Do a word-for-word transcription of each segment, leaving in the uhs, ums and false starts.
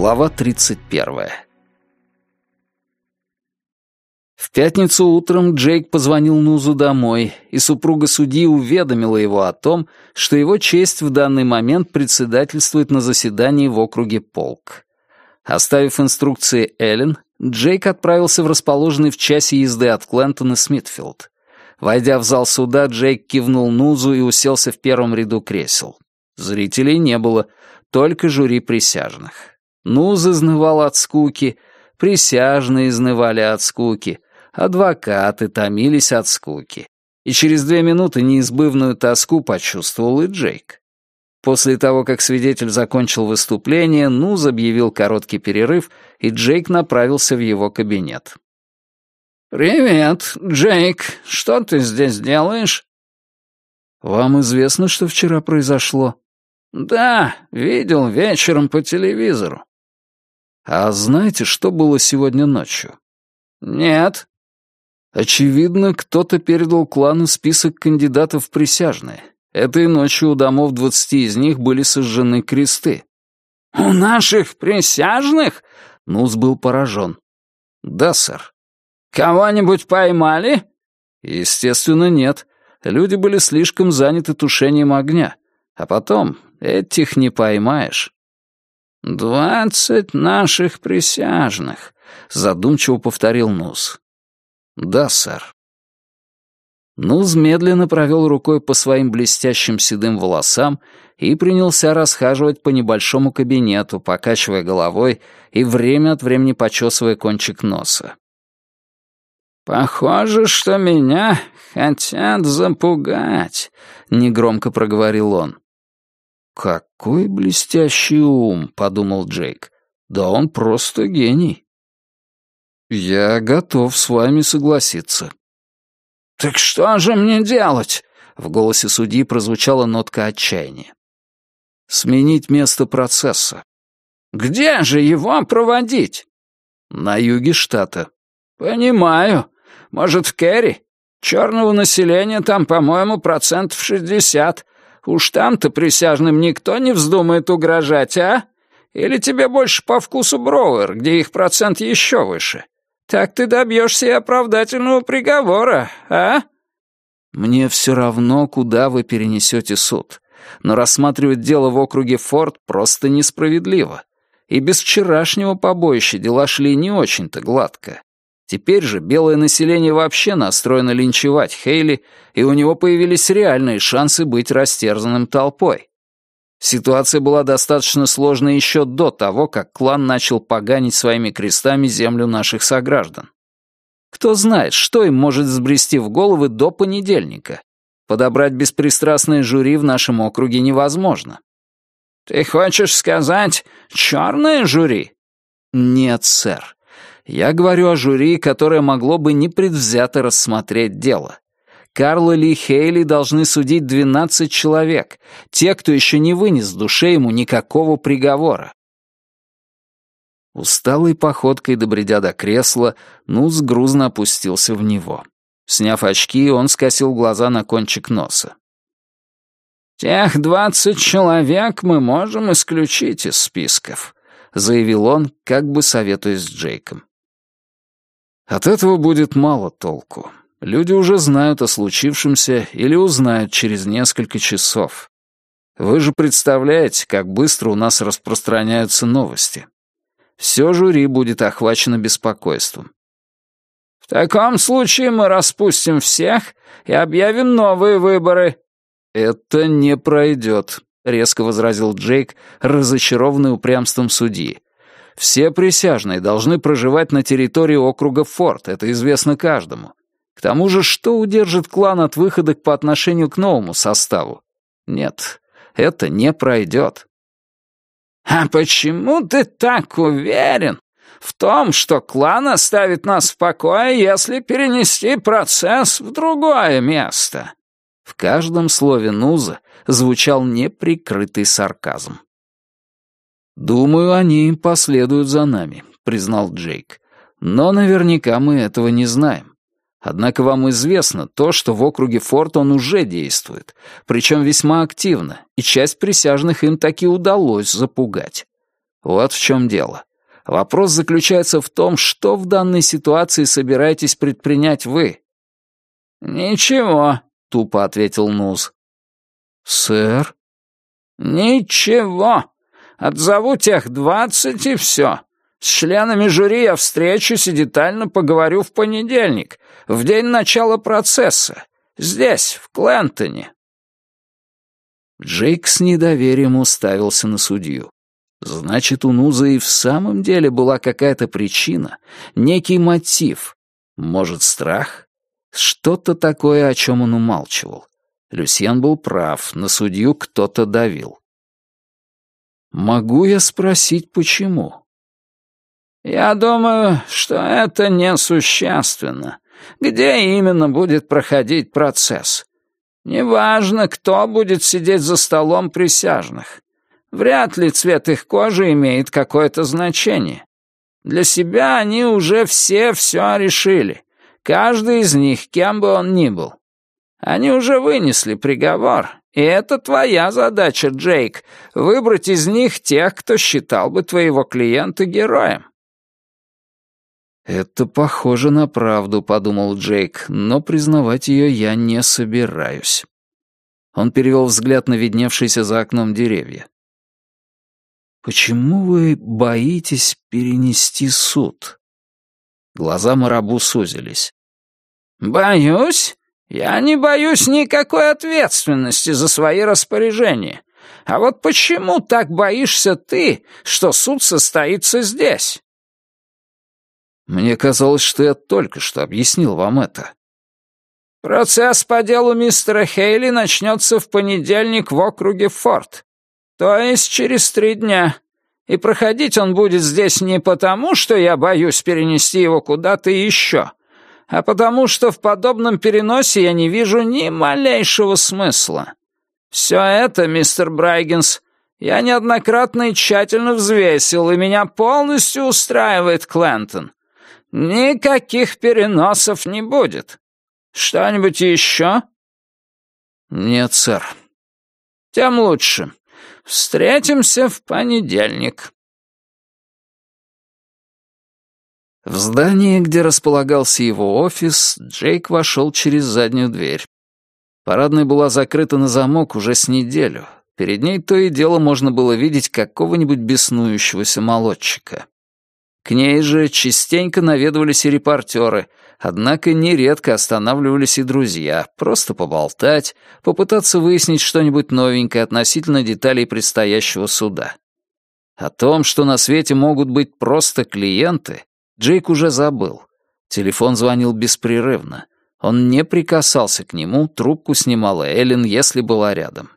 Глава тридцать первая. В пятницу утром Джейк позвонил Нузу домой, и супруга судьи уведомила его о том, что его честь в данный момент председательствует на заседании в округе Полк. Оставив инструкции Эллен, Джейк отправился в расположенный в часе езды от Клентона Смитфилд. Войдя в зал суда, Джейк кивнул Нузу и уселся в первом ряду кресел. Зрителей не было, только жюри присяжных. Нуз изнывал от скуки, присяжные изнывали от скуки, адвокаты томились от скуки. И через две минуты неизбывную тоску почувствовал и Джейк. После того, как свидетель закончил выступление, Нуз объявил короткий перерыв, и Джейк направился в его кабинет. «Привет, Джейк. Что ты здесь делаешь?» «Вам известно, что вчера произошло?» «Да, видел вечером по телевизору». «А знаете, что было сегодня ночью?» «Нет». «Очевидно, кто-то передал клану список кандидатов в присяжные. Этой ночью у домов двадцати из них были сожжены кресты». «У наших присяжных?» Нуз был поражен. «Да, сэр». «Кого-нибудь поймали?» «Естественно, нет. Люди были слишком заняты тушением огня. А потом, этих не поймаешь». «Двадцать наших присяжных», — задумчиво повторил Нуз. «Да, сэр». Нуз медленно провел рукой по своим блестящим седым волосам и принялся расхаживать по небольшому кабинету, покачивая головой и время от времени почесывая кончик носа. «Похоже, что меня хотят запугать», — негромко проговорил он. «Какой блестящий ум», — подумал Джейк. «Да он просто гений». «Я готов с вами согласиться». «Так что же мне делать?» — в голосе судьи прозвучала нотка отчаяния. «Сменить место процесса». «Где же его проводить?» «На юге штата». «Понимаю. Может, в Керри? Черного населения там, по-моему, процентов шестьдесят. Уж там-то присяжным никто не вздумает угрожать, а? Или тебе больше по вкусу Броуэр, где их процент еще выше? Так ты добьешься и оправдательного приговора, а?» «Мне все равно, куда вы перенесете суд. Но рассматривать дело в округе Форд просто несправедливо. И без вчерашнего побоища дела шли не очень-то гладко. Теперь же белое население вообще настроено линчевать Хейли, и у него появились реальные шансы быть растерзанным толпой. Ситуация была достаточно сложной еще до того, как клан начал поганить своими крестами землю наших сограждан. Кто знает, что им может взбрести в головы до понедельника. Подобрать беспристрастное жюри в нашем округе невозможно. «Ты хочешь сказать, черное жюри?» «Нет, сэр. Я говорю о жюри, которое могло бы непредвзято рассмотреть дело. Карла Ли Хейли должны судить двенадцать человек, те, кто еще не вынес в душе ему никакого приговора». Усталой походкой, добредя до кресла, Нуз грузно опустился в него. Сняв очки, он скосил глаза на кончик носа. «Тех двадцать человек мы можем исключить из списков», — заявил он, как бы советуясь с Джейком. «От этого будет мало толку. Люди уже знают о случившемся или узнают через несколько часов. Вы же представляете, как быстро у нас распространяются новости. Все жюри будет охвачено беспокойством». «В таком случае мы распустим всех и объявим новые выборы». «Это не пройдет», — резко возразил Джейк, разочарованный упрямством судьи. «Все присяжные должны проживать на территории округа Форд, это известно каждому. К тому же, что удержит клан от выходок по отношению к новому составу? Нет, это не пройдет». «А почему ты так уверен в том, что клан оставит нас в покое, если перенести процесс в другое место?» В каждом слове Нуза звучал неприкрытый сарказм. «Думаю, они последуют за нами», — признал Джейк. «Но наверняка мы этого не знаем. Однако вам известно то, что в округе Форд он уже действует, причем весьма активно, и часть присяжных им таки удалось запугать. Вот в чем дело. Вопрос заключается в том, что в данной ситуации собираетесь предпринять вы. «Ничего», — тупо ответил Нуз. «Сэр?» «Ничего. Отзову тех двадцать и все. С членами жюри я встречусь и детально поговорю в понедельник, в день начала процесса. Здесь, в Клентоне». Джейк с недоверием уставился на судью. Значит, у Нуза и в самом деле была какая-то причина, некий мотив. Может, страх? Что-то такое, о чем он умалчивал. Люсьен был прав, на судью кто-то давил. «Могу я спросить, почему?» «Я думаю, что это несущественно. Где именно будет проходить процесс? Неважно, кто будет сидеть за столом присяжных. Вряд ли цвет их кожи имеет какое-то значение. Для себя они уже все все решили. Каждый из них, кем бы он ни был. Они уже вынесли приговор, и это твоя задача, Джейк, выбрать из них тех, кто считал бы твоего клиента героем». «Это похоже на правду», — подумал Джейк, но признавать ее я не собираюсь. Он перевел взгляд на видневшиеся за окном деревья. «Почему вы боитесь перенести суд?» Глаза Марабу сузились. «Боюсь? Я не боюсь никакой ответственности за свои распоряжения. А вот почему так боишься ты, что суд состоится здесь?» «Мне казалось, что я только что объяснил вам это». «Процесс по делу мистера Хейли начнется в понедельник в округе Форд, то есть через три дня. И проходить он будет здесь не потому, что я боюсь перенести его куда-то еще, а потому что в подобном переносе я не вижу ни малейшего смысла. Все это, мистер Брайгенс, я неоднократно и тщательно взвесил, и меня полностью устраивает Клентон. Никаких переносов не будет. Что-нибудь еще?» «Нет, сэр». «Тем лучше. Встретимся в понедельник». В здание, где располагался его офис, Джейк вошел через заднюю дверь. Парадная была закрыта на замок уже с неделю. Перед ней то и дело можно было видеть какого-нибудь беснующегося молодчика. К ней же частенько наведывались и репортеры, однако нередко останавливались и друзья, просто поболтать, попытаться выяснить что-нибудь новенькое относительно деталей предстоящего суда. О том, что на свете могут быть просто клиенты, Джейк уже забыл. Телефон звонил беспрерывно. Он не прикасался к нему, трубку снимала Эллен, если была рядом.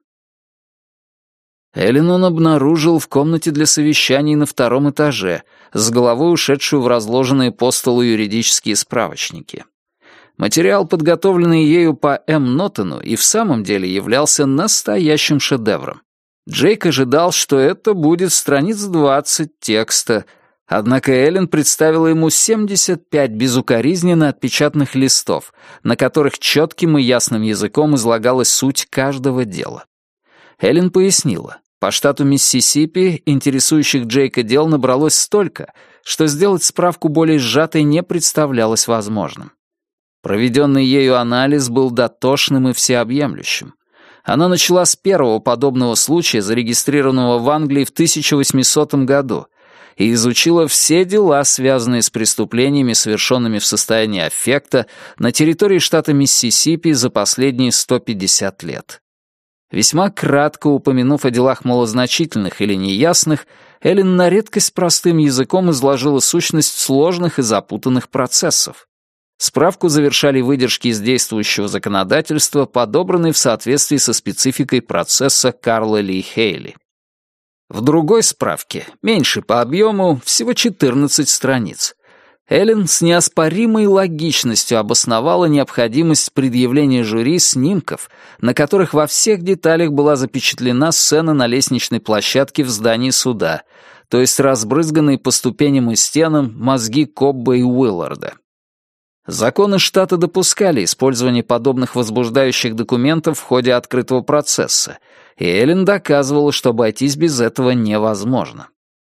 Эллен он обнаружил в комнате для совещаний на втором этаже, с головой ушедшую в разложенные по столу юридические справочники. Материал, подготовленный ею по М. Нотону, и в самом деле являлся настоящим шедевром. Джейк ожидал, что это будет страниц двадцать текста, однако Эллен представила ему семьдесят пять безукоризненно отпечатанных листов, на которых четким и ясным языком излагалась суть каждого дела. Эллен пояснила, по штату Миссисипи интересующих Джейка дел набралось столько, что сделать справку более сжатой не представлялось возможным. Проведенный ею анализ был дотошным и всеобъемлющим. Она начала с первого подобного случая, зарегистрированного в Англии в тысяча восьмисотом году, и изучила все дела, связанные с преступлениями, совершенными в состоянии аффекта на территории штата Миссисипи за последние сто пятьдесят лет. Весьма кратко упомянув о делах малозначительных или неясных, Эллен на редкость простым языком изложила сущность сложных и запутанных процессов. Справку завершали выдержки из действующего законодательства, подобранные в соответствии со спецификой процесса Карла Ли Хейли. В другой справке, меньше по объему, всего четырнадцать страниц, Эллен с неоспоримой логичностью обосновала необходимость предъявления жюри снимков, на которых во всех деталях была запечатлена сцена на лестничной площадке в здании суда, то есть разбрызганные по ступеням и стенам мозги Кобба и Уилларда. Законы штата допускали использование подобных возбуждающих документов в ходе открытого процесса, и Эллен доказывала, что обойтись без этого невозможно.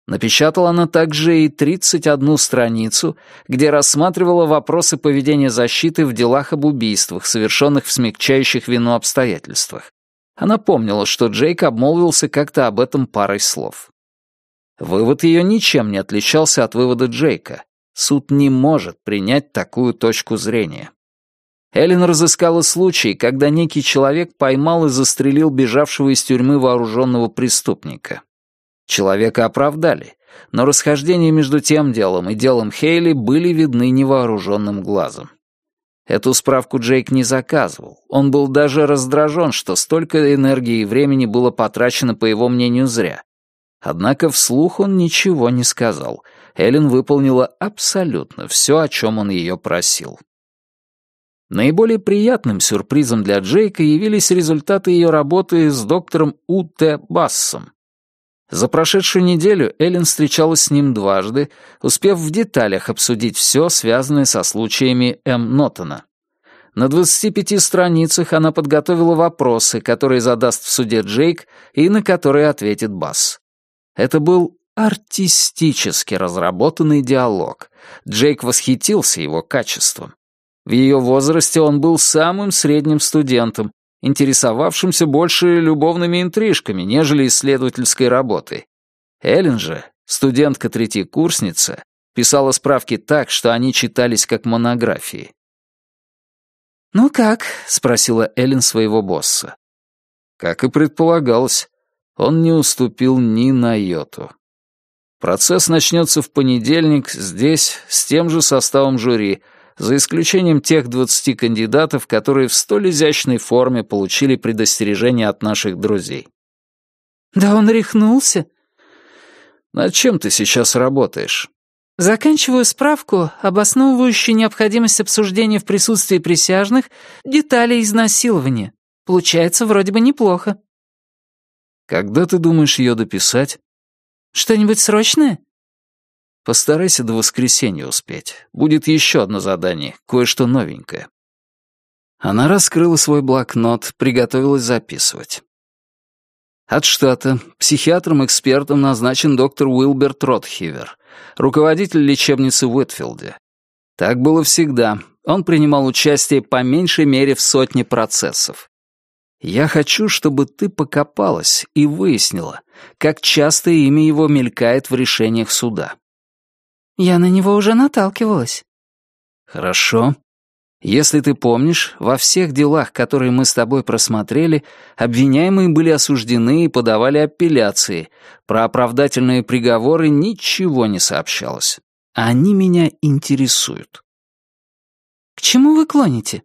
Напечатала она также и тридцать одну страницу, где рассматривала вопросы поведения защиты в делах об убийствах, совершенных в смягчающих вину обстоятельствах. Она помнила, что Джейк обмолвился как-то об этом парой слов. Вывод ее ничем не отличался от вывода Джейка. Суд не может принять такую точку зрения. Эллен разыскала случай, когда некий человек поймал и застрелил бежавшего из тюрьмы вооруженного преступника. Человека оправдали, но расхождения между тем делом и делом Хейли были видны невооруженным глазом. Эту справку Джейк не заказывал. Он был даже раздражен, что столько энергии и времени было потрачено, по его мнению, зря. Однако вслух он ничего не сказал. Эллен выполнила абсолютно все, о чем он ее просил. Наиболее приятным сюрпризом для Джейка явились результаты ее работы с доктором У Т Бассом. За прошедшую неделю Эллен встречалась с ним дважды, успев в деталях обсудить все, связанное со случаями М. Нотона. На двадцати пяти страницах она подготовила вопросы, которые задаст в суде Джейк и на которые ответит Басс. Это был артистически разработанный диалог. Джейк восхитился его качеством. В ее возрасте он был самым средним студентом, интересовавшимся больше любовными интрижками, нежели исследовательской работой. Эллен же, студентка-третьекурсница, писала справки так, что они читались как монографии. «Ну как?» — спросила Эллен своего босса. Как и предполагалось, он не уступил ни на йоту. Процесс начнется в понедельник здесь, с тем же составом жюри, за исключением тех двадцати кандидатов, которые в столь изящной форме получили предостережение от наших друзей. Да он рехнулся. Над чем ты сейчас работаешь? Заканчиваю справку, обосновывающую необходимость обсуждения в присутствии присяжных деталей изнасилования. Получается вроде бы неплохо. Когда ты думаешь ее дописать? Что-нибудь срочное? Постарайся до воскресенья успеть. Будет еще одно задание, кое-что новенькое. Она раскрыла свой блокнот, приготовилась записывать. От штата психиатром-экспертом назначен доктор Уилберт Ротхивер, руководитель лечебницы в Уитфилде. Так было всегда. Он принимал участие по меньшей мере в сотне процессов. Я хочу, чтобы ты покопалась и выяснила, как часто имя его мелькает в решениях суда. Я на него уже наталкивалась. Хорошо. Если ты помнишь, во всех делах, которые мы с тобой просмотрели, обвиняемые были осуждены и подавали апелляции. Про оправдательные приговоры ничего не сообщалось. Они меня интересуют. К чему вы клоните?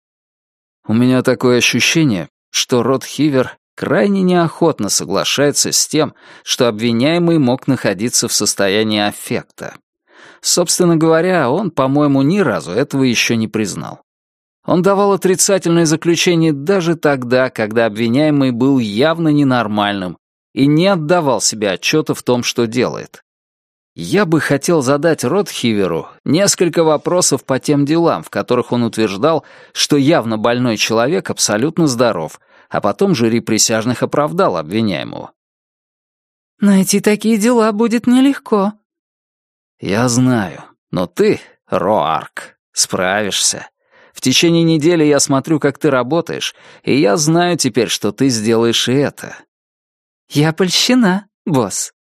У меня такое ощущение, что Ротхивер крайне неохотно соглашается с тем, что обвиняемый мог находиться в состоянии аффекта. Собственно говоря, он, по-моему, ни разу этого еще не признал. Он давал отрицательное заключение даже тогда, когда обвиняемый был явно ненормальным и не отдавал себе отчета в том, что делает. Я бы хотел задать Ротхиверу несколько вопросов по тем делам, в которых он утверждал, что явно больной человек абсолютно здоров, а потом жюри присяжных оправдал обвиняемого. Найти такие дела будет нелегко. Я знаю, но ты, Роарк, справишься. В течение недели я смотрю, как ты работаешь, и я знаю теперь, что ты сделаешь и это. Я польщена, босс.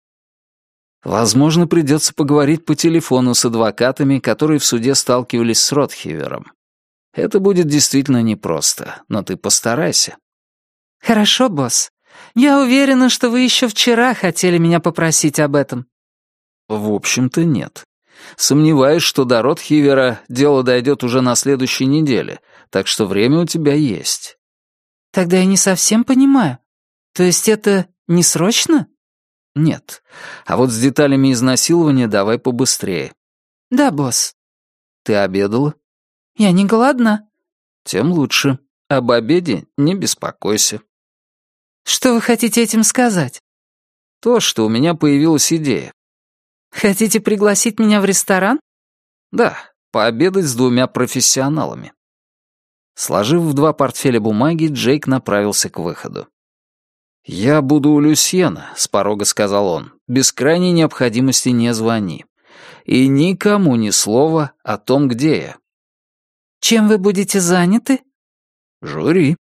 Возможно, придется поговорить по телефону с адвокатами, которые в суде сталкивались с Ротхивером. Это будет действительно непросто, но ты постарайся. Хорошо, босс. Я уверена, что вы еще вчера хотели меня попросить об этом. В общем-то, нет. Сомневаюсь, что до Ротхивера дело дойдет уже на следующей неделе, так что время у тебя есть. Тогда я не совсем понимаю. То есть это не срочно? Нет. А вот с деталями изнасилования давай побыстрее. Да, босс. Ты обедала? Я не голодна. Тем лучше. Об обеде не беспокойся. Что вы хотите этим сказать? То, что у меня появилась идея. Хотите пригласить меня в ресторан? Да, пообедать с двумя профессионалами. Сложив в два портфеля бумаги, Джейк направился к выходу. «Я буду у Люсьена», — с порога сказал он. «Без крайней необходимости не звони. И никому ни слова о том, где я». «Чем вы будете заняты?» «Жюри».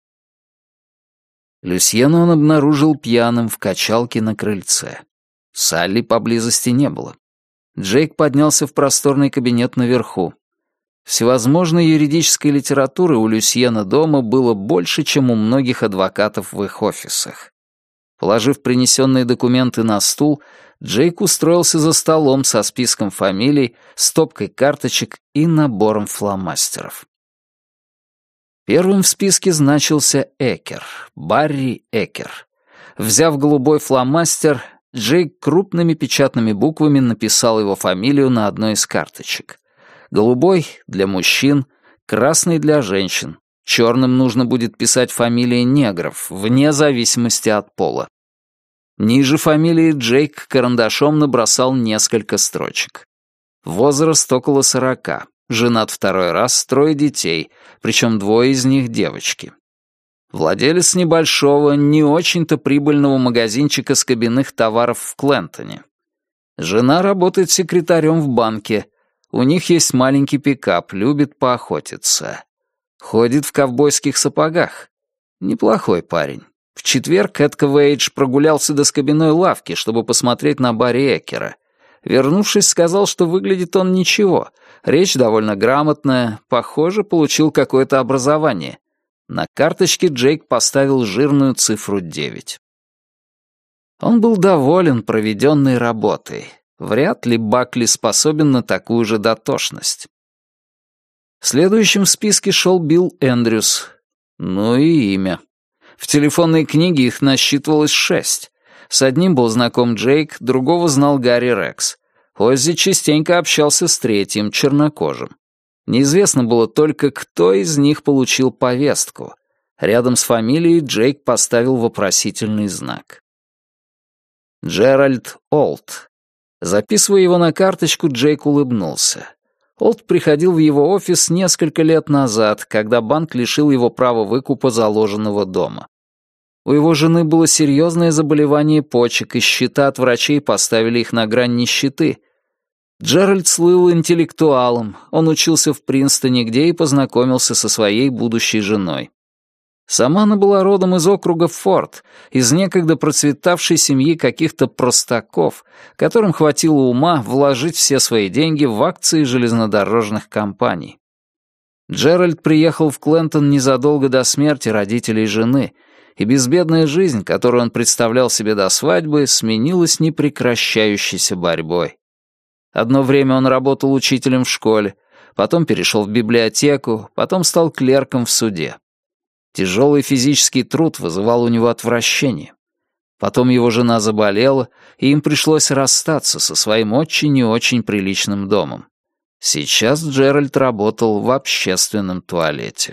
Люсьена он обнаружил пьяным в качалке на крыльце. Салли поблизости не было. Джейк поднялся в просторный кабинет наверху. Всевозможной юридической литературы у Люсьена дома было больше, чем у многих адвокатов в их офисах. Положив принесенные документы на стул, Джейк устроился за столом со списком фамилий, стопкой карточек и набором фломастеров. Первым в списке значился Экер, Барри Экер. Взяв голубой фломастер, Джейк крупными печатными буквами написал его фамилию на одной из карточек. Голубой — для мужчин, красный — для женщин. Черным нужно будет писать фамилии негров, вне зависимости от пола. Ниже фамилии Джейк карандашом набросал несколько строчек. Возраст около сорока, женат второй раз, трое детей, причем двое из них девочки. Владелец небольшого, не очень-то прибыльного магазинчика скобяных товаров в Клентоне. Жена работает секретарем в банке. У них есть маленький пикап, любит поохотиться. Ходит в ковбойских сапогах. Неплохой парень. В четверг Эдка Вейдж прогулялся до скобяной лавки, чтобы посмотреть на Барри Экера. Вернувшись, сказал, что выглядит он ничего. Речь довольно грамотная, похоже, получил какое-то образование. На карточке Джейк поставил жирную цифру девять. Он был доволен проведенной работой. Вряд ли Бакли способен на такую же дотошность. Следующим в списке шел Билл Эндрюс. Ну и имя. В телефонной книге их насчитывалось шесть. С одним был знаком Джейк, другого знал Гарри Рекс. Оззи частенько общался с третьим, чернокожим. Неизвестно было только, кто из них получил повестку. Рядом с фамилией Джейк поставил вопросительный знак. Джеральд Олд. Записывая его на карточку, Джейк улыбнулся. Олд приходил в его офис несколько лет назад, когда банк лишил его права выкупа заложенного дома. У его жены было серьезное заболевание почек, и счета от врачей поставили их на грань нищеты. Джеральд слыл интеллектуалом, он учился в Принстоне, где и познакомился со своей будущей женой. Сама она была родом из округа Форд, из некогда процветавшей семьи каких-то простаков, которым хватило ума вложить все свои деньги в акции железнодорожных компаний. Джеральд приехал в Клентон незадолго до смерти родителей жены, и безбедная жизнь, которую он представлял себе до свадьбы, сменилась непрекращающейся борьбой. Одно время он работал учителем в школе, потом перешел в библиотеку, потом стал клерком в суде. Тяжелый физический труд вызывал у него отвращение. Потом его жена заболела, и им пришлось расстаться со своим очень и очень приличным домом. Сейчас Джеральд работал в общественном туалете.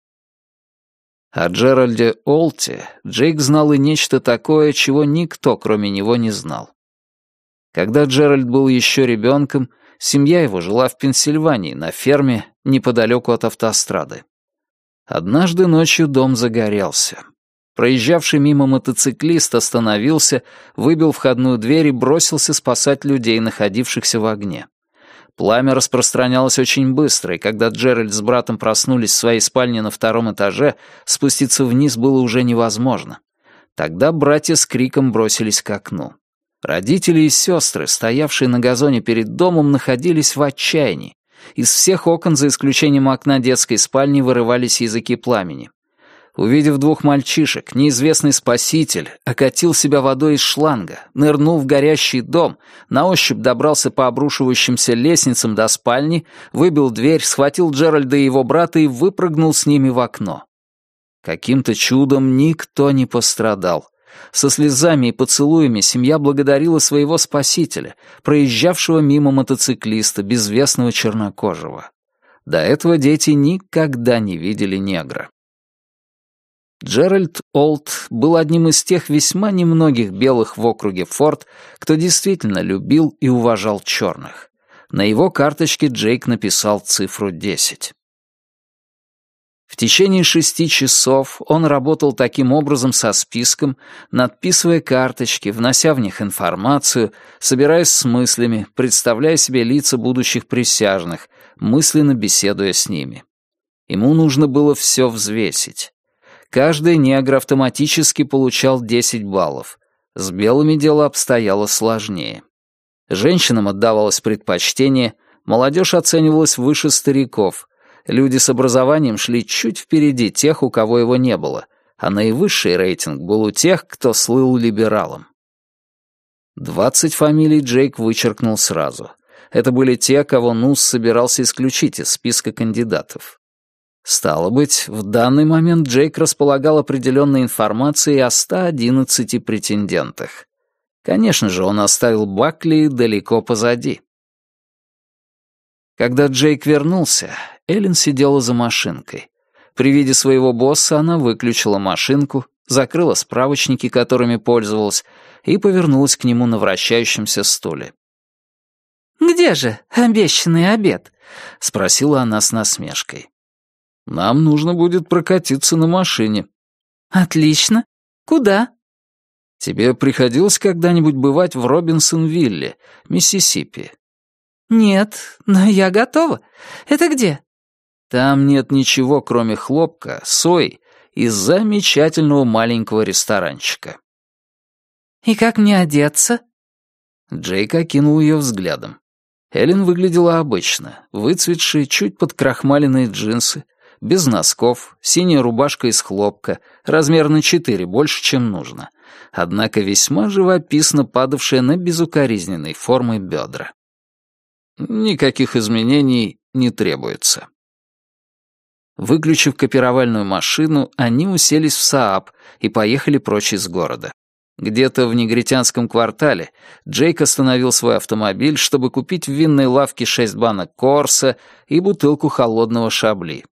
О Джеральде Олте Джейк знал и нечто такое, чего никто, кроме него, не знал. Когда Джеральд был еще ребенком, семья его жила в Пенсильвании, на ферме, неподалеку от автострады. Однажды ночью дом загорелся. Проезжавший мимо мотоциклист остановился, выбил входную дверь и бросился спасать людей, находившихся в огне. Пламя распространялось очень быстро, и когда Джеральд с братом проснулись в своей спальне на втором этаже, спуститься вниз было уже невозможно. Тогда братья с криком бросились к окну. Родители и сестры, стоявшие на газоне перед домом, находились в отчаянии. Из всех окон, за исключением окна детской спальни, вырывались языки пламени. Увидев двух мальчишек, неизвестный спаситель окатил себя водой из шланга, нырнул в горящий дом, на ощупь добрался по обрушивающимся лестницам до спальни, выбил дверь, схватил Джеральда и его брата и выпрыгнул с ними в окно. Каким-то чудом никто не пострадал. Со слезами и поцелуями семья благодарила своего спасителя, проезжавшего мимо мотоциклиста, безвестного чернокожего. До этого дети никогда не видели негра. Джеральд Олд был одним из тех весьма немногих белых в округе Форд, кто действительно любил и уважал черных. На его карточке Джейк написал цифру десять. В течение шести часов он работал таким образом со списком, надписывая карточки, внося в них информацию, собираясь с мыслями, представляя себе лица будущих присяжных, мысленно беседуя с ними. Ему нужно было все взвесить. Каждый негр автоматически получал десять баллов. С белыми дело обстояло сложнее. Женщинам отдавалось предпочтение, молодежь оценивалась выше стариков. Люди с образованием шли чуть впереди тех, у кого его не было, а наивысший рейтинг был у тех, кто слыл либералом. Двадцать фамилий Джейк вычеркнул сразу. Это были те, кого Нус собирался исключить из списка кандидатов. Стало быть, в данный момент Джейк располагал определенной информацией о ста одиннадцати претендентах. Конечно же, он оставил Бакли далеко позади. Когда Джейк вернулся, Эллен сидела за машинкой. При виде своего босса она выключила машинку, закрыла справочники, которыми пользовалась, и повернулась к нему на вращающемся стуле. «Где же обещанный обед?» — спросила она с насмешкой. «Нам нужно будет прокатиться на машине». «Отлично. Куда?» «Тебе приходилось когда-нибудь бывать в Робинсонвилле, Миссисипи?» «Нет, но я готова. Это где?» «Там нет ничего, кроме хлопка, сои и замечательного маленького ресторанчика». «И как мне одеться?» Джейк окинул ее взглядом. Эллен выглядела обычно, выцветшие, чуть подкрахмаленные джинсы, без носков, синяя рубашка из хлопка, размер на четыре, больше, чем нужно, однако весьма живописно падавшая на безукоризненной формы бедра. Никаких изменений не требуется. Выключив копировальную машину, они уселись в Сааб и поехали прочь из города. Где-то в негритянском квартале Джейк остановил свой автомобиль, чтобы купить в винной лавке шесть банок Корса и бутылку холодного Шабли.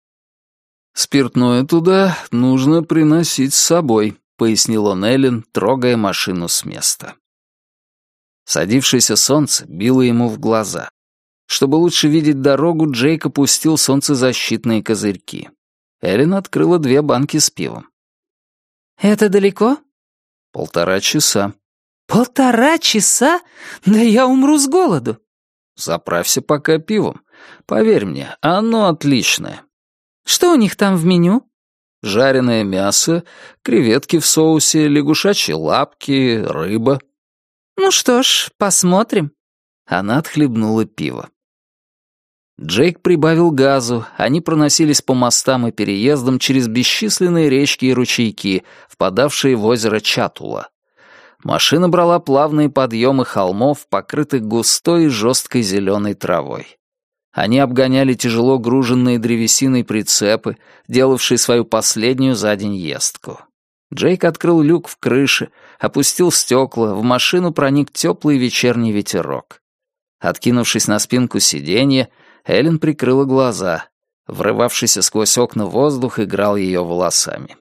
«Спиртное туда нужно приносить с собой», — пояснил он Эллен, трогая машину с места. Садившееся солнце било ему в глаза. Чтобы лучше видеть дорогу, Джейк опустил солнцезащитные козырьки. Эллен открыла две банки с пивом. «Это далеко?» «Полтора часа». «Полтора часа? Да я умру с голоду». «Заправься пока пивом. Поверь мне, оно отличное». «Что у них там в меню?» «Жареное мясо, креветки в соусе, лягушачьи лапки, рыба». «Ну что ж, посмотрим». Она отхлебнула пиво. Джейк прибавил газу, они проносились по мостам и переездам через бесчисленные речки и ручейки, впадавшие в озеро Чатула. Машина брала плавные подъемы холмов, покрытых густой и жесткой зеленой травой. Они обгоняли тяжело груженные древесиной прицепы, делавшие свою последнюю за день ездку. Джейк открыл люк в крыше, опустил стекла, в машину проник теплый вечерний ветерок. Откинувшись на спинку сиденья, Эллен прикрыла глаза. Врывавшийся сквозь окна воздух играл ее волосами.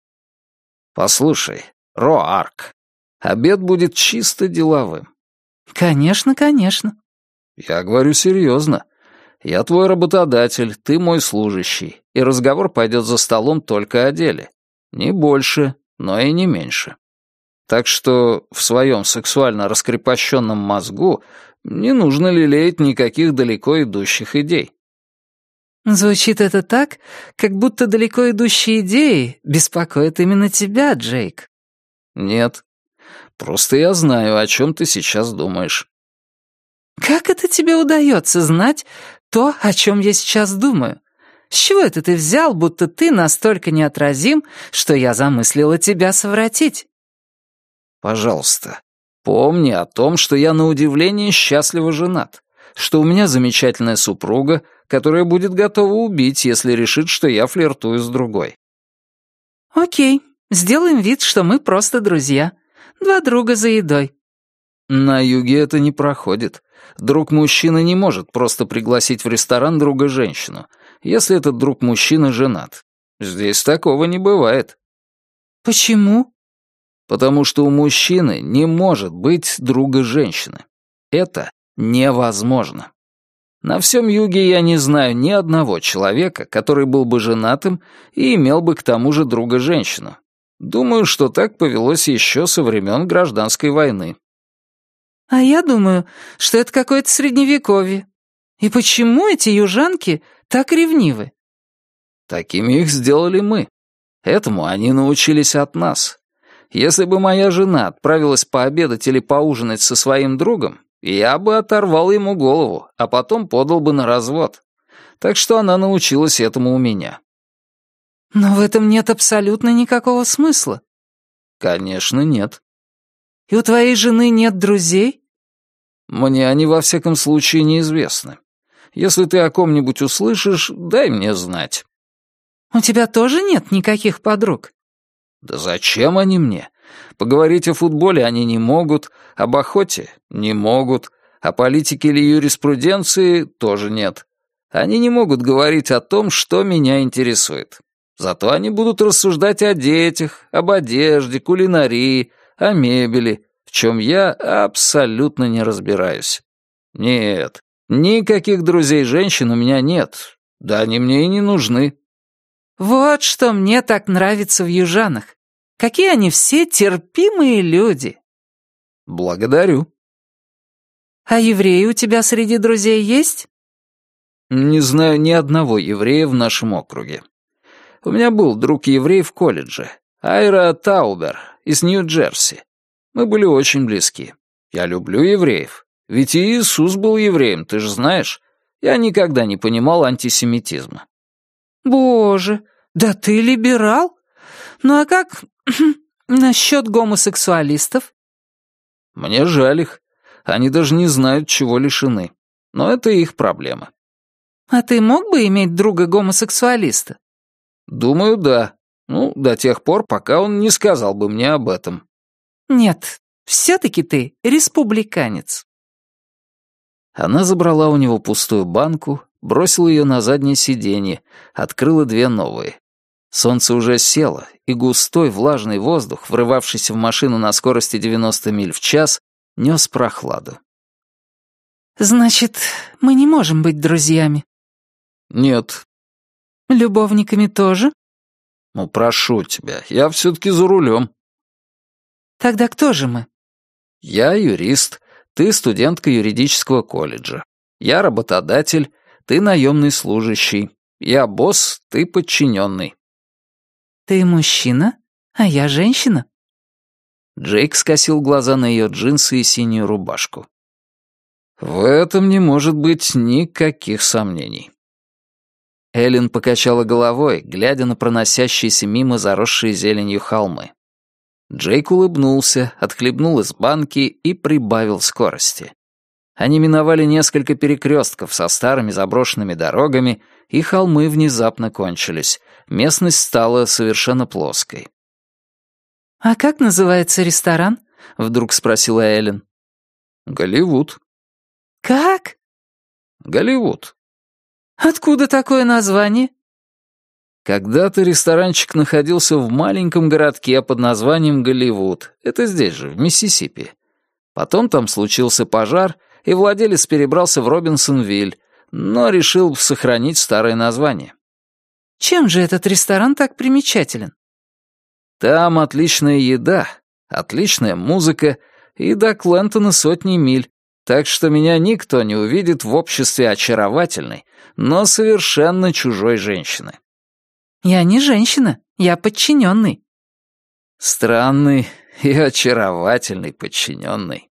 «Послушай, Роарк, обед будет чисто деловым». «Конечно, конечно». «Я говорю серьезно. Я твой работодатель, ты мой служащий, и разговор пойдет за столом только о деле. Не больше, но и не меньше. Так что в своем сексуально раскрепощенном мозгу не нужно лелеять никаких далеко идущих идей». Звучит это так, как будто далеко идущие идеи беспокоят именно тебя, Джейк. Нет. Просто я знаю, о чем ты сейчас думаешь. Как это тебе удается знать то, о чем я сейчас думаю? С чего это ты взял, будто ты настолько неотразим, что я замыслила тебя совратить? Пожалуйста, помни о том, что я на удивление счастливо женат, что у меня замечательная супруга, которая будет готова убить, если решит, что я флиртую с другой. Окей, сделаем вид, что мы просто друзья. Два друга за едой. На юге это не проходит. Друг мужчины не может просто пригласить в ресторан друга женщину, если этот друг мужчины женат. Здесь такого не бывает. Почему? Потому что у мужчины не может быть друга женщины. Это невозможно. На всем юге я не знаю ни одного человека, который был бы женатым и имел бы к тому же друга-женщину. Думаю, что так повелось еще со времен гражданской войны. А я думаю, что это какое-то средневековье. И почему эти южанки так ревнивы? Такими их сделали мы. Этому они научились от нас. Если бы моя жена отправилась пообедать или поужинать со своим другом, я бы оторвал ему голову, а потом подал бы на развод. Так что она научилась этому у меня. Но в этом нет абсолютно никакого смысла. Конечно, нет. И у твоей жены нет друзей? Мне они во всяком случае неизвестны. Если ты о ком-нибудь услышишь, дай мне знать. У тебя тоже нет никаких подруг? Да зачем они мне? Поговорить о футболе они не могут, об охоте не могут, о политике или юриспруденции тоже нет. Они не могут говорить о том, что меня интересует. Зато они будут рассуждать о детях, об одежде, кулинарии, о мебели, в чем я абсолютно не разбираюсь. Нет, никаких друзей-женщин у меня нет, да они мне и не нужны. Вот что мне так нравится в южанах. Какие они все терпимые люди. Благодарю. А евреи у тебя среди друзей есть? Не знаю ни одного еврея в нашем округе. У меня был друг-еврей в колледже, Айра Таубер, из Нью-Джерси. Мы были очень близки. Я люблю евреев. Ведь и Иисус был евреем, ты же знаешь. Я никогда не понимал антисемитизма. Боже, да ты либерал? Ну а как насчет гомосексуалистов? Мне жаль их. Они даже не знают, чего лишены. Но это их проблема. А ты мог бы иметь друга-гомосексуалиста? Думаю, да. Ну, до тех пор, пока он не сказал бы мне об этом. Нет, все-таки ты республиканец. Она забрала у него пустую банку, бросила ее на заднее сиденье, открыла две новые. Солнце уже село, и густой влажный воздух, врывавшийся в машину на скорости девяносто миль в час, нес прохладу. «Значит, мы не можем быть друзьями?» «Нет». «Любовниками тоже?» «Ну, прошу тебя, я все-таки за рулем». «Тогда кто же мы?» «Я юрист, ты студентка юридического колледжа. Я работодатель, ты наемный служащий. Я босс, ты подчиненный». «Ты мужчина, а я женщина?» Джейк скосил глаза на ее джинсы и синюю рубашку. «В этом не может быть никаких сомнений». Эллен покачала головой, глядя на проносящиеся мимо заросшие зеленью холмы. Джейк улыбнулся, отхлебнул из банки и прибавил скорости. Они миновали несколько перекрестков со старыми заброшенными дорогами, и холмы внезапно кончились. Местность стала совершенно плоской. «А как называется ресторан?» — вдруг спросила Эллен. «Голливуд». «Как?» «Голливуд». «Откуда такое название?» Когда-то ресторанчик находился в маленьком городке под названием Голливуд. Это здесь же, в Миссисипи. Потом там случился пожар, и владелец перебрался в Робинсонвиль, но решил сохранить старое название. «Чем же этот ресторан так примечателен?» «Там отличная еда, отличная музыка, и до Клентона сотни миль, так что меня никто не увидит в обществе очаровательной, но совершенно чужой женщины». «Я не женщина, я подчиненный». «Странный и очаровательный подчиненный».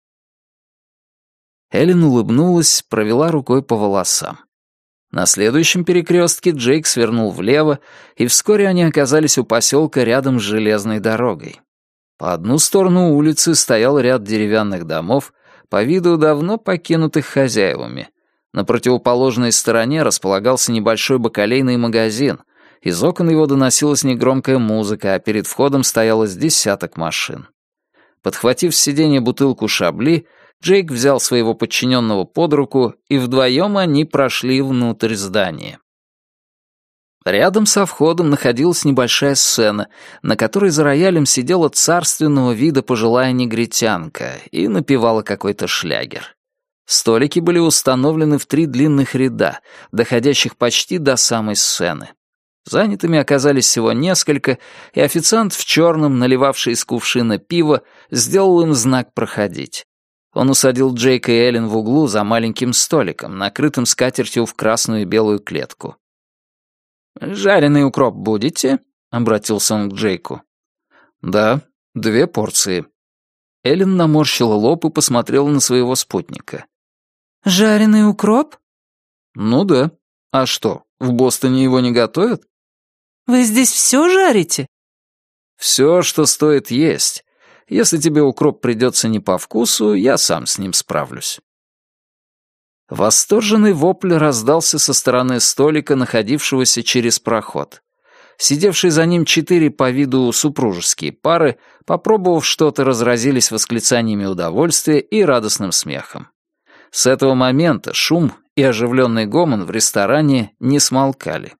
Эллен улыбнулась, провела рукой по волосам. На следующем перекрестке Джейк свернул влево, и вскоре они оказались у поселка рядом с железной дорогой. По одну сторону улицы стоял ряд деревянных домов, по виду давно покинутых хозяевами. На противоположной стороне располагался небольшой бакалейный магазин. Из окон его доносилась негромкая музыка, а перед входом стояло с десяток машин. Подхватив с сиденья бутылку шабли, Джейк взял своего подчиненного под руку, и вдвоем они прошли внутрь здания. Рядом со входом находилась небольшая сцена, на которой за роялем сидела царственного вида пожилая негритянка и напевала какой-то шлягер. Столики были установлены в три длинных ряда, доходящих почти до самой сцены. Занятыми оказались всего несколько, и официант в черном, наливавший из кувшина пиво, сделал им знак проходить. Он усадил Джейка и Эллен в углу за маленьким столиком, накрытым скатертью в красную и белую клетку. «Жареный укроп будете?» — обратился он к Джейку. «Да, две порции». Эллен наморщила лоб и посмотрела на своего спутника. «Жареный укроп?» «Ну да. А что, в Бостоне его не готовят?» «Вы здесь все жарите?» «Все, что стоит есть. Если тебе укроп придется не по вкусу, я сам с ним справлюсь». Восторженный вопль раздался со стороны столика, находившегося через проход. Сидевшие за ним четыре по виду супружеские пары, попробовав что-то, разразились восклицаниями удовольствия и радостным смехом. С этого момента шум и оживленный гомон в ресторане не смолкали.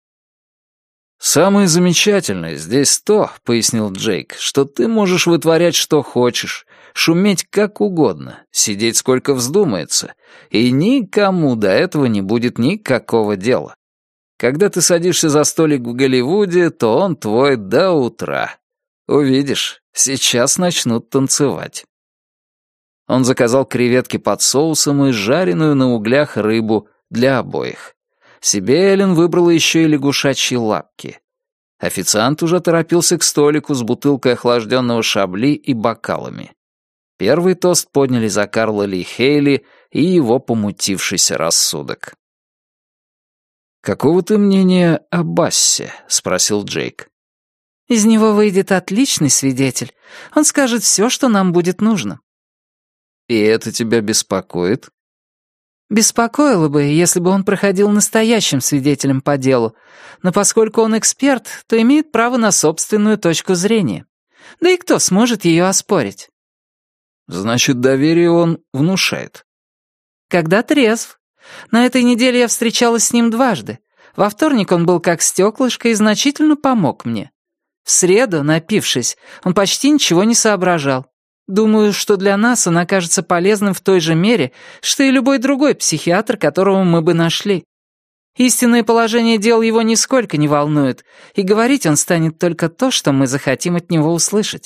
«Самое замечательное здесь то, — пояснил Джейк, — что ты можешь вытворять что хочешь, шуметь как угодно, сидеть сколько вздумается, и никому до этого не будет никакого дела. Когда ты садишься за столик в Голливуде, то он твой до утра. Увидишь, сейчас начнут танцевать». Он заказал креветки под соусом и жареную на углях рыбу для обоих. Себе Эллен выбрала еще и лягушачьи лапки. Официант уже торопился к столику с бутылкой охлажденного шабли и бокалами. Первый тост подняли за Карла Ли Хейли и его помутившийся рассудок. «Какого ты мнения о Бассе?» — спросил Джейк. «Из него выйдет отличный свидетель. Он скажет все, что нам будет нужно». «И это тебя беспокоит?» Беспокоило бы, если бы он проходил настоящим свидетелем по делу, но поскольку он эксперт, то имеет право на собственную точку зрения. Да и кто сможет ее оспорить? Значит, доверие он внушает. Когда трезв. На этой неделе я встречалась с ним дважды. Во вторник он был как стеклышко и значительно помог мне. В среду, напившись, он почти ничего не соображал. Думаю, что для нас он окажется полезным в той же мере, что и любой другой психиатр, которого мы бы нашли. Истинное положение дел его нисколько не волнует, и говорить он станет только то, что мы захотим от него услышать».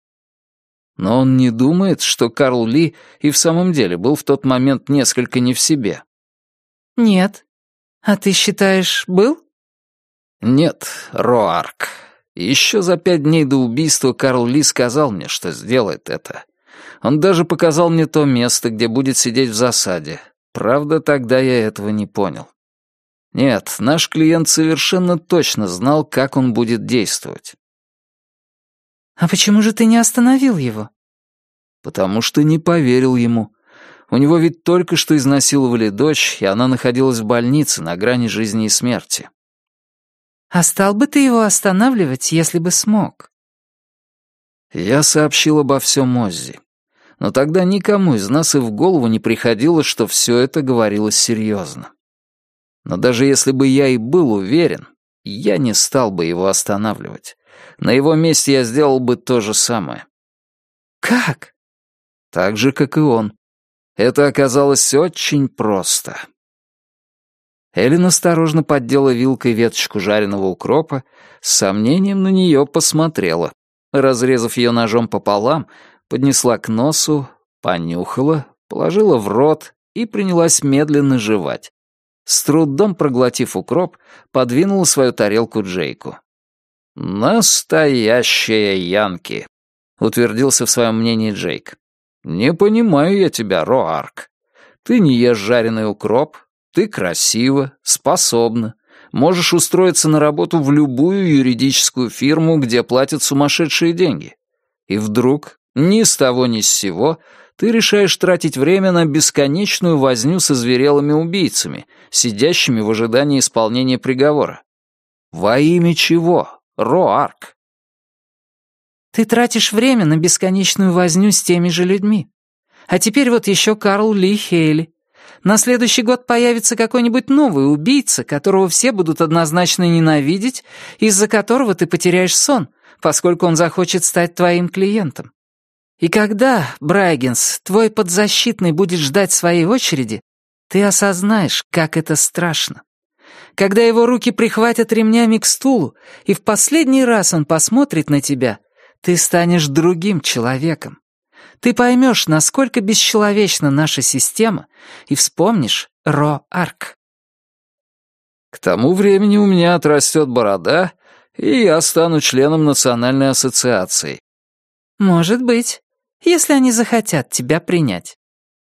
Но он не думает, что Карл Ли и в самом деле был в тот момент несколько не в себе. «Нет. А ты считаешь, был?» «Нет, Роарк. Еще за пять дней до убийства Карл Ли сказал мне, что сделает это. Он даже показал мне то место, где будет сидеть в засаде. Правда, тогда я этого не понял. Нет, наш клиент совершенно точно знал, как он будет действовать». «А почему же ты не остановил его?» «Потому что не поверил ему. У него ведь только что изнасиловали дочь, и она находилась в больнице на грани жизни и смерти». «А стал бы ты его останавливать, если бы смог?» Я сообщил обо всем Оззи. Но тогда никому из нас и в голову не приходило, что все это говорилось серьезно. Но даже если бы я и был уверен, я не стал бы его останавливать. На его месте я сделал бы то же самое. «Как?» Так же, как и он. Это оказалось очень просто. Эллен осторожно поддела вилкой веточку жареного укропа, с сомнением на нее посмотрела. Разрезав ее ножом пополам, поднесла к носу, понюхала, положила в рот и принялась медленно жевать. С трудом проглотив укроп, подвинула свою тарелку Джейку. «Настоящая янки», — утвердился в своем мнении Джейк. «Не понимаю я тебя, Роарк. Ты не ешь жареный укроп, ты красива, способна, можешь устроиться на работу в любую юридическую фирму, где платят сумасшедшие деньги. И вдруг, ни с того ни с сего, ты решаешь тратить время на бесконечную возню со озверелыми убийцами, сидящими в ожидании исполнения приговора. Во имя чего, Роарк?» «Ты тратишь время на бесконечную возню с теми же людьми. А теперь вот еще Карл Ли Хейли. На следующий год появится какой-нибудь новый убийца, которого все будут однозначно ненавидеть, из-за которого ты потеряешь сон, поскольку он захочет стать твоим клиентом. И когда, Брайгенс, твой подзащитный будет ждать своей очереди, ты осознаешь, как это страшно. Когда его руки прихватят ремнями к стулу, и в последний раз он посмотрит на тебя, ты станешь другим человеком. Ты поймешь, насколько бесчеловечна наша система, и вспомнишь Ро-Арк. К тому времени у меня отрастет борода, и я стану членом Национальной ассоциации. Может быть, если они захотят тебя принять.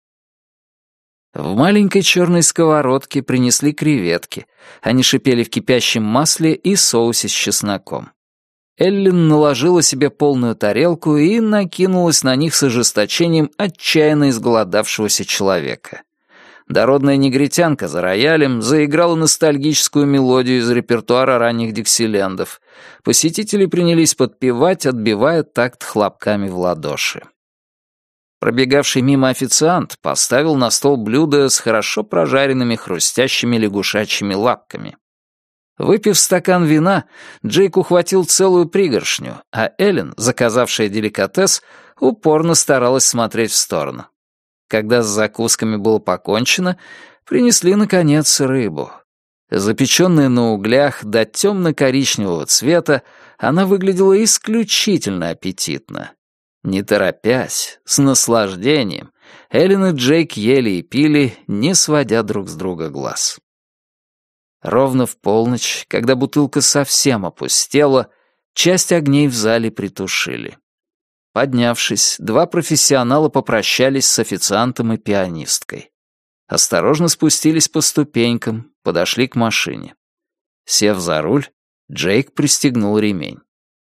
В маленькой черной сковородке принесли креветки. Они шипели в кипящем масле и соусе с чесноком. Эллен наложила себе полную тарелку и накинулась на них с ожесточением отчаянно изголодавшегося человека. Дородная негритянка за роялем заиграла ностальгическую мелодию из репертуара ранних диксилендов. Посетители принялись подпевать, отбивая такт хлопками в ладоши. Пробегавший мимо официант поставил на стол блюдо с хорошо прожаренными хрустящими лягушачьими лапками. Выпив стакан вина, Джейк ухватил целую пригоршню, а Эллен, заказавшая деликатес, упорно старалась смотреть в сторону. Когда с закусками было покончено, принесли, наконец, рыбу. Запеченная на углях до темно-коричневого цвета, она выглядела исключительно аппетитно. Не торопясь, с наслаждением, Эллен и Джейк ели и пили, не сводя друг с друга глаз. Ровно в полночь, когда бутылка совсем опустела, часть огней в зале притушили. Поднявшись, два профессионала попрощались с официантом и пианисткой. Осторожно спустились по ступенькам, подошли к машине. Сев за руль, Джейк пристегнул ремень.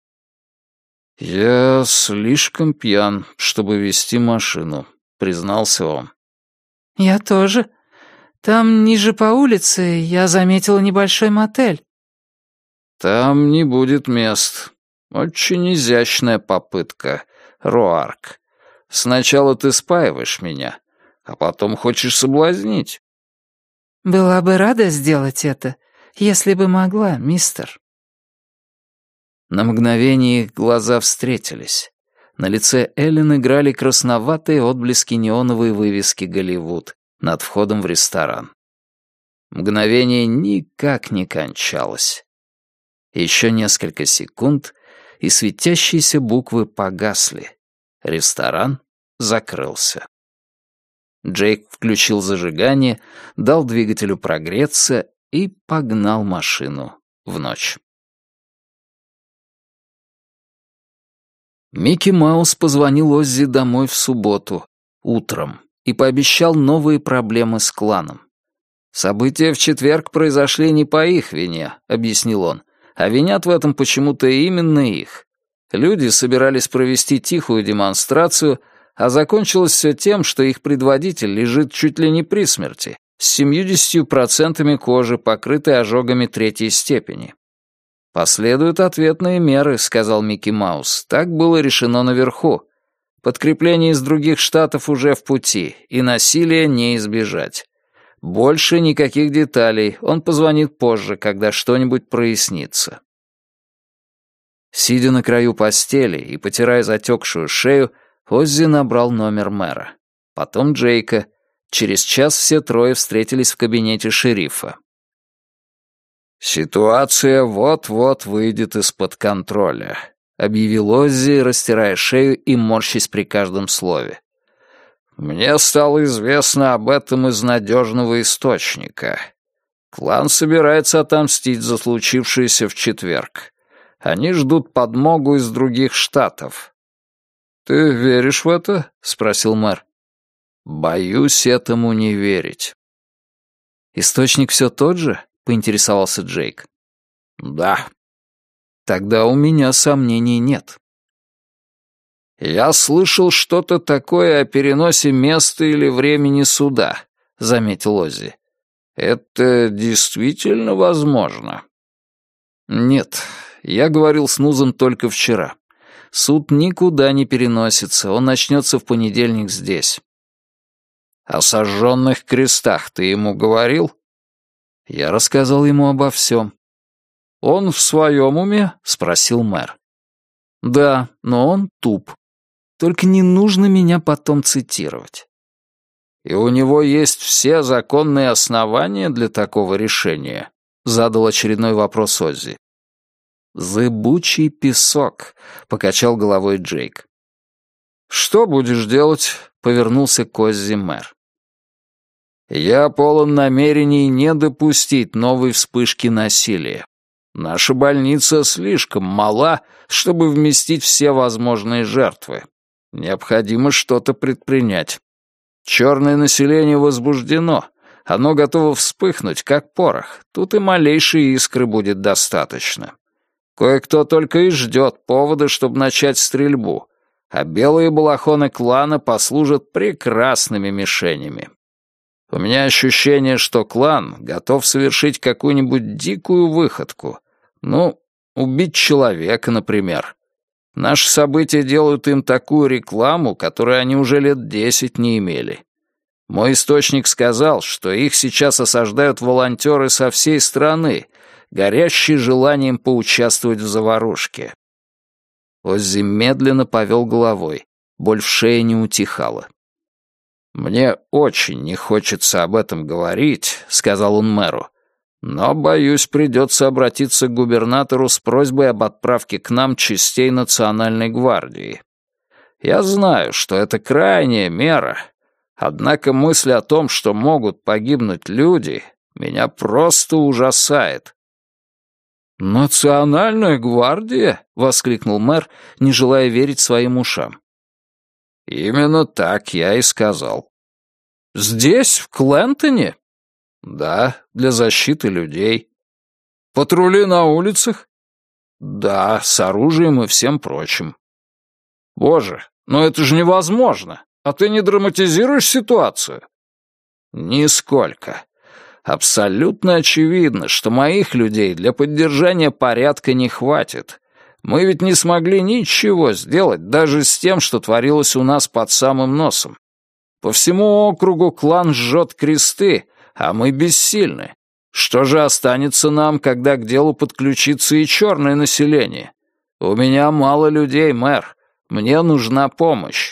«Я слишком пьян, чтобы вести машину», — признался он. «Я тоже. Там ниже по улице я заметила небольшой мотель». «Там не будет мест. Очень изящная попытка, Ро-Арк. Сначала ты спаиваешь меня, а потом хочешь соблазнить». «Была бы рада сделать это, если бы могла, мистер». На мгновение их глаза встретились. На лице Эллен играли красноватые отблески неоновой вывески «Голливуд» над входом в ресторан. Мгновение никак не кончалось. Еще несколько секунд, и светящиеся буквы погасли. Ресторан закрылся. Джейк включил зажигание, дал двигателю прогреться и погнал машину в ночь. Микки Маус позвонил Оззи домой в субботу, утром, и пообещал новые проблемы с кланом. «События в четверг произошли не по их вине», — объяснил он, «а винят в этом почему-то именно их. Люди собирались провести тихую демонстрацию, а закончилось все тем, что их предводитель лежит чуть ли не при смерти, с семьюдесятью процентами кожи, покрытой ожогами третьей степени. «Последуют ответные меры», — сказал Микки Маус. «Так было решено наверху. Подкрепление из других штатов уже в пути, и насилия не избежать. Больше никаких деталей, он позвонит позже, когда что-нибудь прояснится». Сидя на краю постели и потирая затекшую шею, Оззи набрал номер мэра. Потом Джейка. Через час все трое встретились в кабинете шерифа. «Ситуация вот-вот выйдет из-под контроля», — объявил Оззи, растирая шею и морщась при каждом слове. «Мне стало известно об этом из надежного источника. Клан собирается отомстить за случившееся в четверг. Они ждут подмогу из других штатов». «Ты веришь в это?» — спросил мэр. «Боюсь этому не верить». «Источник все тот же?» — поинтересовался Джейк. «Да». «Тогда у меня сомнений нет». «Я слышал что-то такое о переносе места или времени суда», — заметил Оззи. «Это действительно возможно?» «Нет, я говорил с Нузом только вчера. Суд никуда не переносится, он начнется в понедельник здесь». «О сожженных крестах ты ему говорил?» Я рассказал ему обо всем. «Он в своем уме?» — спросил мэр. «Да, но он туп». только не нужно меня потом цитировать. «И у него есть все законные основания для такого решения?» — задал очередной вопрос Оззи. «Зыбучий песок», — покачал головой Джейк. «Что будешь делать?» — повернулся к Оззи мэр. «Я полон намерений не допустить новой вспышки насилия. Наша больница слишком мала, чтобы вместить все возможные жертвы. Необходимо что-то предпринять. Черное население возбуждено. Оно готово вспыхнуть, как порох. Тут и малейшей искры будет достаточно. Кое-кто только и ждет повода, чтобы начать стрельбу, а белые балахоны клана послужат прекрасными мишенями. У меня ощущение, что клан готов совершить какую-нибудь дикую выходку. Ну, убить человека, например. Наши события делают им такую рекламу, которую они уже лет десять не имели. Мой источник сказал, что их сейчас осаждают волонтеры со всей страны, горящие желанием поучаствовать в заварушке». Оззи медленно повел головой. Боль в шее не утихала. «Мне очень не хочется об этом говорить», — сказал он мэру. «Но, боюсь, придется обратиться к губернатору с просьбой об отправке к нам частей Национальной гвардии. Я знаю, что это крайняя мера, однако мысль о том, что могут погибнуть люди, меня просто ужасает». «Национальная гвардия?» — воскликнул мэр, не желая верить своим ушам. «Именно так я и сказал». «Здесь, в Клентоне?» «Да, для защиты людей». «Патрули на улицах?» «Да, с оружием и всем прочим». «Боже, но это же невозможно! А ты не драматизируешь ситуацию?» «Нисколько. Абсолютно очевидно, что моих людей для поддержания порядка не хватит. Мы ведь не смогли ничего сделать даже с тем, что творилось у нас под самым носом. По всему округу клан жжет кресты, а мы бессильны. Что же останется нам, когда к делу подключится и черное население? У меня мало людей, мэр. Мне нужна помощь».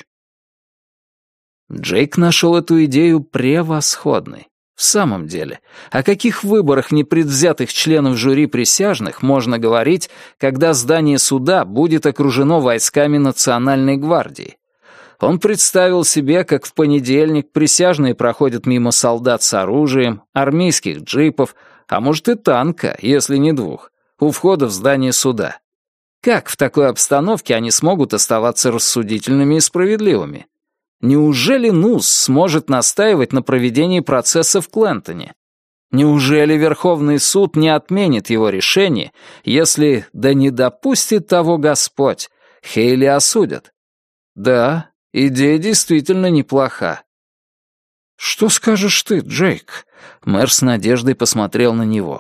Джейк нашел эту идею превосходной. В самом деле, о каких выборах непредвзятых членов жюри присяжных можно говорить, когда здание суда будет окружено войсками Национальной гвардии? Он представил себе, как в понедельник присяжные проходят мимо солдат с оружием, армейских джипов, а может и танка, если не двух, у входа в здание суда. Как в такой обстановке они смогут оставаться рассудительными и справедливыми? Неужели НУС сможет настаивать на проведении процесса в Клентоне? Неужели Верховный суд не отменит его решение, если, да не допустит того Господь, Хейли осудят? Да, идея действительно неплоха. «Что скажешь ты, Джейк?» Мэр с надеждой посмотрел на него.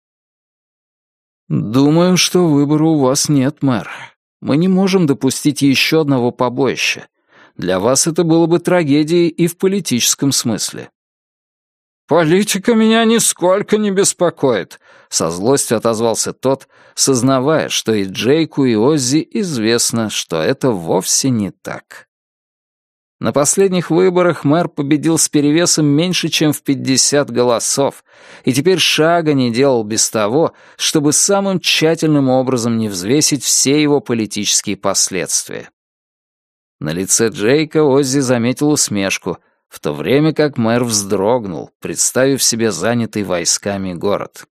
«Думаю, что выбора у вас нет, мэр. Мы не можем допустить еще одного побоища. Для вас это было бы трагедией и в политическом смысле». «Политика меня нисколько не беспокоит», — со злостью отозвался тот, сознавая, что и Джейку, и Оззи известно, что это вовсе не так. На последних выборах мэр победил с перевесом меньше, чем в пятьдесят голосов, и теперь шага не делал без того, чтобы самым тщательным образом не взвесить все его политические последствия. На лице Джейка Оззи заметил усмешку, в то время как мэр вздрогнул, представив себе занятый войсками город.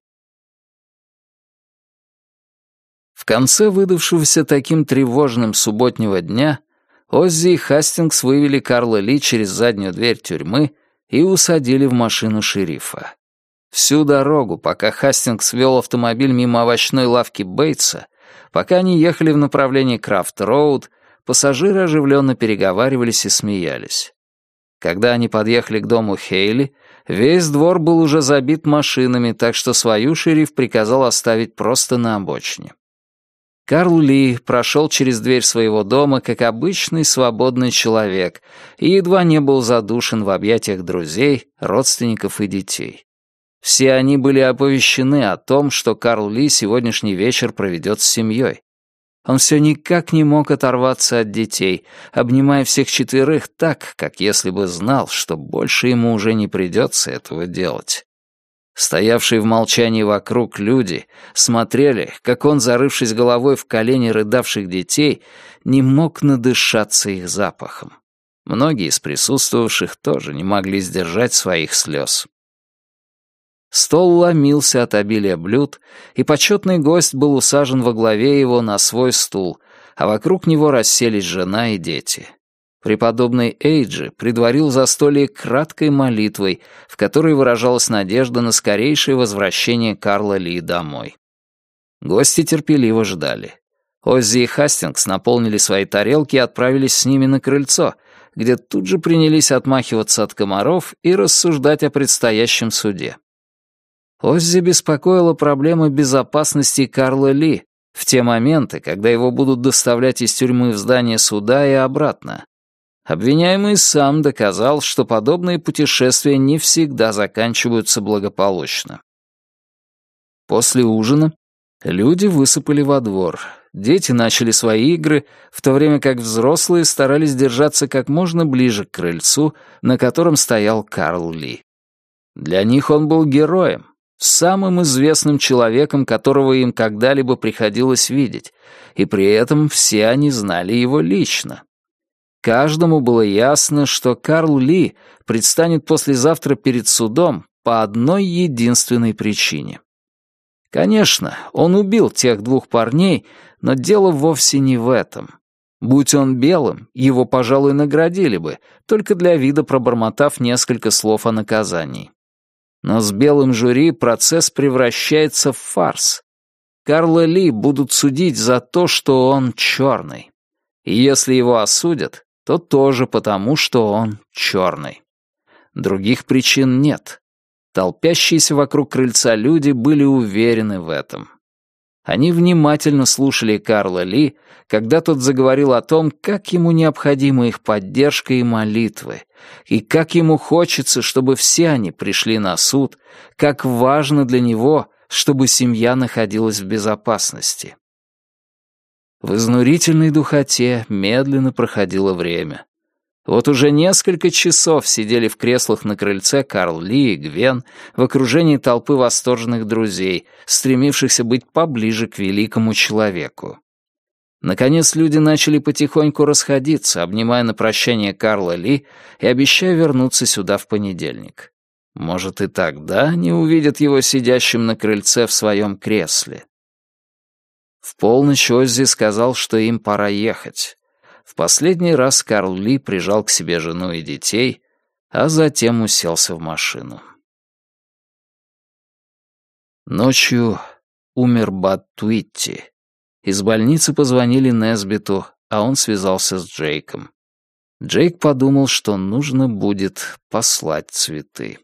В конце выдавшегося таким тревожным субботнего дня Оззи и Хастингс вывели Карла Ли через заднюю дверь тюрьмы и усадили в машину шерифа. Всю дорогу, пока Хастингс вел автомобиль мимо овощной лавки Бейтса, пока они ехали в направлении Крафт-Роуд, пассажиры оживленно переговаривались и смеялись. Когда они подъехали к дому Хейли, весь двор был уже забит машинами, так что свою шериф приказал оставить просто на обочине. Карл Ли прошел через дверь своего дома как обычный свободный человек и едва не был задушен в объятиях друзей, родственников и детей. Все они были оповещены о том, что Карл Ли сегодняшний вечер проведет с семьей. Он все никак не мог оторваться от детей, обнимая всех четверых так, как если бы знал, что больше ему уже не придется этого делать. Стоявшие в молчании вокруг люди смотрели, как он, зарывшись головой в колени рыдавших детей, не мог надышаться их запахом. Многие из присутствовавших тоже не могли сдержать своих слез. Стол ломился от обилия блюд, и почетный гость был усажен во главе его на свой стул, а вокруг него расселись жена и дети. Преподобный Эйджи предварил застолье краткой молитвой, в которой выражалась надежда на скорейшее возвращение Карла Ли домой. Гости терпеливо ждали. Оззи и Хастингс наполнили свои тарелки и отправились с ними на крыльцо, где тут же принялись отмахиваться от комаров и рассуждать о предстоящем суде. Оззи беспокоила проблема безопасности Карла Ли в те моменты, когда его будут доставлять из тюрьмы в здание суда и обратно. Обвиняемый сам доказал, что подобные путешествия не всегда заканчиваются благополучно. После ужина люди высыпали во двор. Дети начали свои игры, в то время как взрослые старались держаться как можно ближе к крыльцу, на котором стоял Карл Ли. Для них он был героем, самым известным человеком, которого им когда-либо приходилось видеть, и при этом все они знали его лично. Каждому было ясно, что Карл Ли предстанет послезавтра перед судом по одной единственной причине. Конечно, он убил тех двух парней, но дело вовсе не в этом. Будь он белым, его, пожалуй, наградили бы, только для вида пробормотав несколько слов о наказании. Но с белым жюри процесс превращается в фарс. Карла Ли будут судить за то, что он черный. И если его осудят, то тоже потому, что он черный. Других причин нет. Толпящиеся вокруг крыльца люди были уверены в этом. Они внимательно слушали Карла Ли, когда тот заговорил о том, как ему необходима их поддержка и молитвы, и как ему хочется, чтобы все они пришли на суд, как важно для него, чтобы семья находилась в безопасности. В изнурительной духоте медленно проходило время. Вот уже несколько часов сидели в креслах на крыльце Карл Ли и Гвен в окружении толпы восторженных друзей, стремившихся быть поближе к великому человеку. Наконец люди начали потихоньку расходиться, обнимая на прощание Карла Ли и обещая вернуться сюда в понедельник. Может, и тогда они увидят его сидящим на крыльце в своем кресле. В полночь Оззи сказал, что им пора ехать. В последний раз Карл Ли прижал к себе жену и детей, а затем уселся в машину. Ночью умер Бад Твитти. Из больницы позвонили Несбиту, а он связался с Джейком. Джейк подумал, что нужно будет послать цветы.